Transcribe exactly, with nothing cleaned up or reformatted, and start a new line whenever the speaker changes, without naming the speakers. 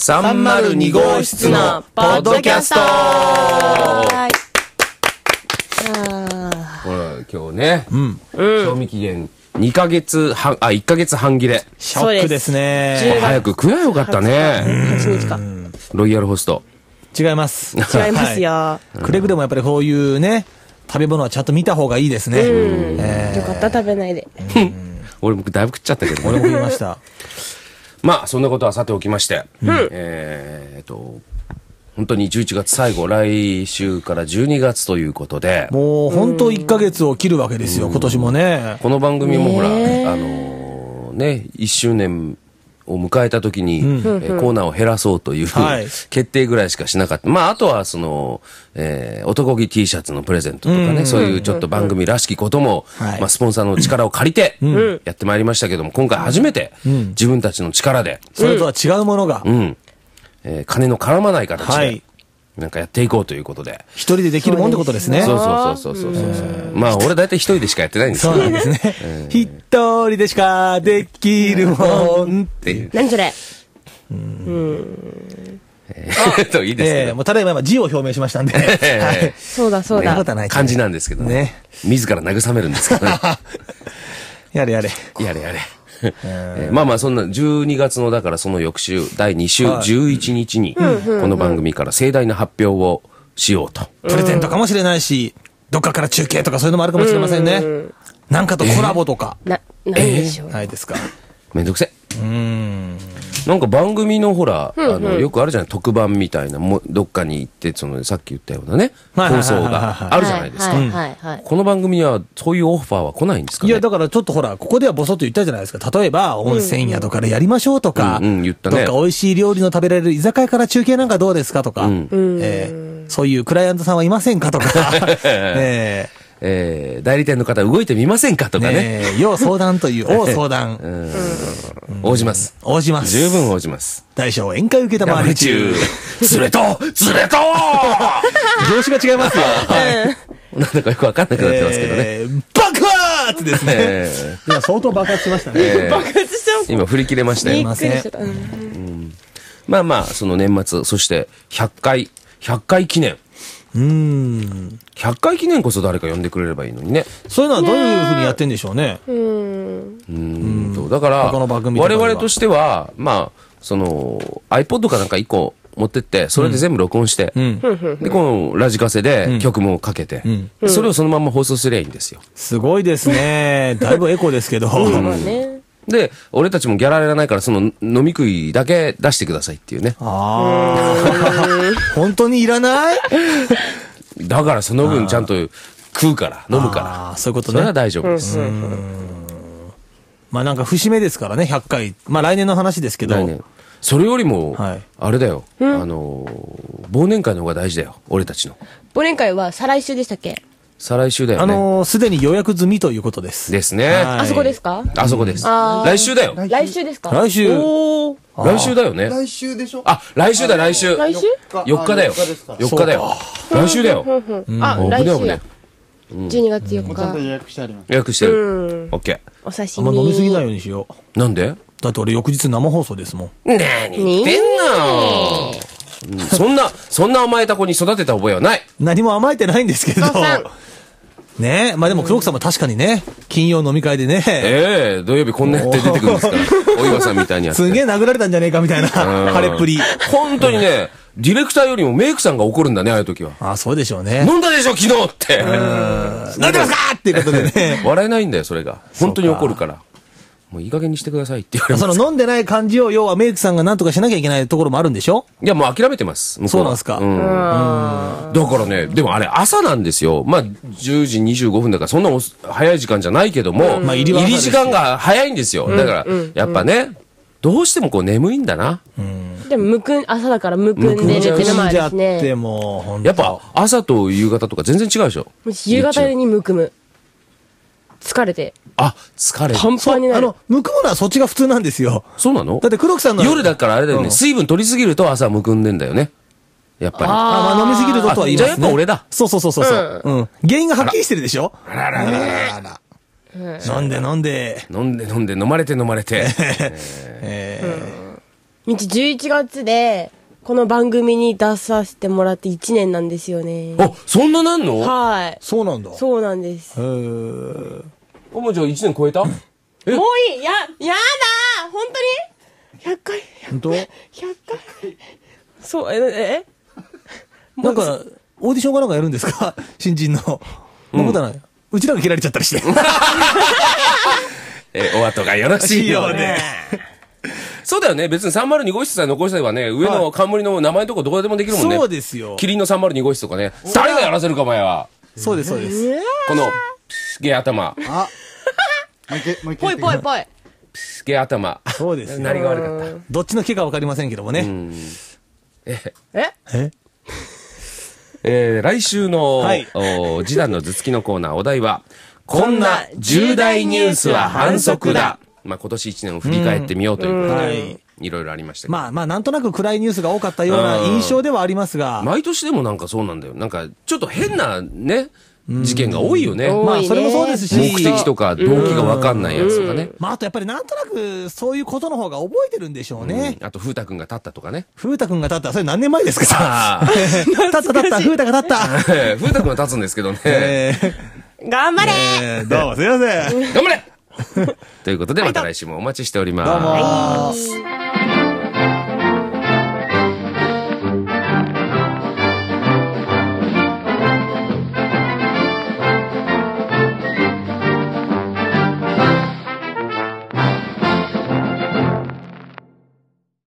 さんまるに号室のポッドキャスト。はい。ほら、今日ね、うん、賞味期限にかげつはん、あ、いっかげつはん切れ。
ショックですね。
早く食えばよかったね。
はちにちか。
ロイヤルホスト。
違います。
違いますよ。は
い、くれぐれもやっぱりこういうね、食べ物はちゃんと見た方がいいですね。
うん、えー、よかった食べないで。
俺もだいぶ食っちゃったけど、
俺も食いました。
まあそんなことはさておきまして、うん、えー、っと本当にじゅういちがつ最後、来週からじゅうにがつということで、
もう本当いっかげつを切るわけですよ、今年もね。
この番組もほら、あのー、ね、いっしゅうねんを迎えた時に、うん、えー、コーナーを減らそうという、はい、決定ぐらいしかしなかった。まああとはその、えー、男気 T シャツのプレゼントとかね、うん、そういうちょっと番組らしきことも、うん、まあスポンサーの力を借りて、やってまいりましたけども、今回初めて、自分たちの力で、
それとは違うものが、
うん、えー、金の絡まない形で、はい、なんかやっていこうということで。
一人でできるもんってことですね。
そうそうそうそうそうそうそう。まあ俺大体一人でしかやってないんです
けど。そうなんですね。一人でしかできるもんっていう。
何それ。
うん。えー、といいですね。
えー、もうただいま辞を表明しましたんで。はい。
そうだそうだ。
感じなんですけどね。自ら慰めるんですけどね。
やれやれ。
やれやれ。えー、まあまあそんなじゅうにがつのだからその翌週だいに週じゅういちにちにこの番組から盛大な発表をしようと。
プレゼントかもしれないし、どっかから中継とかそういうのもあるかもしれませんね。なんかとコラボとか。
な、ないでしょう。
ないですか。
めんどくせ。うん。なんか番組のほら、あの、よくあるじゃない、特番みたいな、もどっかに行って、その、さっき言ったようなね、放送があるじゃないですか。この番組には、そういうオファーは来ないんですかね。
いや、だからちょっとほら、ここではボソッと言ったじゃないですか。例えば、温泉宿からやりましょうとか、
うんうん、言ったね。
どっか美味しい料理の食べられる居酒屋から中継なんかどうですかとか、うん、えー、そういうクライアントさんはいませんかとか、
えーえー、代理店の方動いてみませんかとかね。
ねえ、要相談という、大相談。
応じます。
応じます。
十分応じます。
大将宴会受けたまわり中。
ずれとずれと
業種が違いますよ。
なんだかよくわかんなくなってますけどね。
爆発ですね。今相当爆発しましたね。
爆発しちゃう。
今振り切れましたよ。まあまあ、その年末、そしてひゃっかい、ひゃっかい記念。
うーん。
ひゃっかい記念こそ誰か呼んでくれればいいのにね。
そういうのはどういうふうにやってんでしょうね。
うーん。
うーん。だから、我々としては、まあ、その、iPod かなんかいっこ持ってって、それで全部録音して、うん、で、このラジカセで曲もかけて、うん、それをそのまま放送すればいいんですよ。
すごいですね。だいぶエコですけど。
うんね、
で、俺たちもギャラいらないから、その飲み食いだけ出してくださいっていうね。
ああ。本当にいらない
だからその分ちゃんと食うから、飲むから。
ああ、そういうことね。
それは大丈夫です。
まあなんか節目ですからね、ひゃっかい。まあ来年の話ですけど。来年。
それよりも、はい、あれだよ。あの、忘年会の方が大事だよ。俺たちの。
忘年会は再来週でしたっけ？
再来週だよね。
あのー、すでに予約済みということです。
ですね。
あそこですか？
あそこです。来週だよ。
来週ですか？
来週。
おー。来週だよね。
来週でしょ？
あ、来週だ、来週。
来週？
よっかだよ。よっかだよ。来週だよ。
あ、来週だ。じゅうにがつよっか。
予約してあります。
予約してる。オッケー。
お刺身。
あんま飲みすぎないようにしよ
う。なんで？
だって俺翌日生放送ですもん。
何言ってんの？そんな、そんな甘えた子に育てた覚えはない。
何も甘えてないんですけど。ねえ、まあでも黒木さんも確かにね、金曜飲み会でね。
ええ、土曜日こんなやって出てくるんですから。お岩さんみたいにやって。
すげえ殴られたんじゃねえかみたいな、晴れっぷり。
本当にね、ディレクターよりもメイクさんが怒るんだね、ああいう時は。
ああ、そうでしょうね。
飲んだでしょ、昨日って。
飲んでますかっていうことでね。
笑えないんだよ、それが。本当に怒るから。もういい加減にしてくださいって言われます。
その飲んでない感じを、要はメイクさんが何とかしなきゃいけないところもあるんでしょ？
いや、もう諦めてます。
そうなんですか。うん。
だからね、でもあれ朝なんですよ。まあ、じゅうじにじゅうごふんだから、そんな早い時間じゃないけども、まあ、入り時間が早いんですよ。だから、やっぱね、どうしてもこう眠いんだな。
でも、むくん、朝だからむくんでるっていうのもあるしね。
でも、
やっぱ朝と夕方とか全然違うでしょ。
夕方にむくむ。疲れて。
あ、疲れて。
パンパンになる。
あの、むくむのはそっちが普通なんですよ。
そうなの？
だって黒木さんの。
夜だからあれだよね、水分取りすぎると朝むくんでんだよね。やっぱり。
ああ、まあ飲みすぎるととは言いますね。
じゃあやっぱ俺だ。
そうそうそうそう。うん。原因がはっきりしてるでしょ？あららららら。飲んで飲んで。
飲んで飲んで飲まれて飲まれて。
うちじゅういちがつで、この番組に出させてもらっていちねんなんですよね。
あ、そんななんの？
はい。
そうなんだ。
そうなんです。
へー。
おもちゃんいちねん超えた？え？
もういいや、やだ本当に ?ひゃっ 回。
本当 ?ひゃっ
回。そう、え、え
なんか、オーディションかなんかやるんですか新人の。そんなことはない。うちらが切られちゃったりして。
え、お後がよろしいようで。そうだよね。別にさんまるに号室さえ残してればね、上の冠の名前のとこどこでもできるもんね。
そうですよ。
キリンのさんまるに号室とかね。誰がやらせるか、お前は。
そうです、そうです。
この、すげえ頭。
あ、もう一回、もう一回。
ぽいぽいぽい。
すげえ頭。
そうです。
何が悪かった。
どっちの毛かわかりませんけどもね。
え、
え
え
えー、来週の、はい、お示談の頭突きのコーナー、お題は、こんな重大ニュースは反則だ。まあ今年一年を振り返ってみようということで、はい、いろいろありましたけど。
まあまあなんとなく暗いニュースが多かったような印象ではありますが。
毎年でもなんかそうなんだよ。なんかちょっと変なね、事件が多いよね。
まあそれもそうですし。
目的とか動機がわかんないやつとかね。
まああとやっぱりなんとなくそういうことの方が覚えてるんでしょうね。
あと風太くんが立ったとかね。
風太くんが立った。それ何年前ですかさあ。立った立った、風太が立った。
風太くんは立つんですけどね。
頑張れ
ーどうもすいません。
頑張れということでまた来週もお待ちしております。
どうも。